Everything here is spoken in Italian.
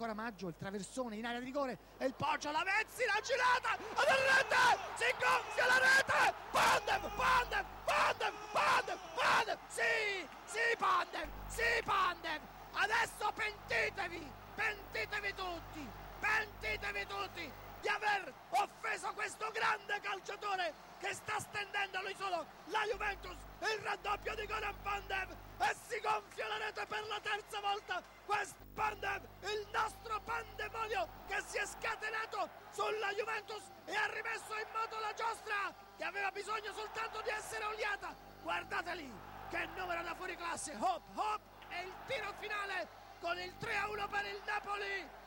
ancora Maggio, il traversone in area di rigore e il Poggio, la Vezzi, la girata, la rete, si gonfia la rete, Pandev, sì Pandev, adesso pentitevi tutti di aver offeso questo grande calciatore che sta stendendo lui solo la Juventus, il raddoppio di Goran Pandev, e si gonfia la rete per la terza volta. Questo Pandev, il nostro pandemonio che si è scatenato sulla Juventus e ha rimesso in moto la giostra che aveva bisogno soltanto di essere oliata. Guardate lì, che numero da fuori classe, Hop, e il tiro finale con il 3-1 per il Napoli.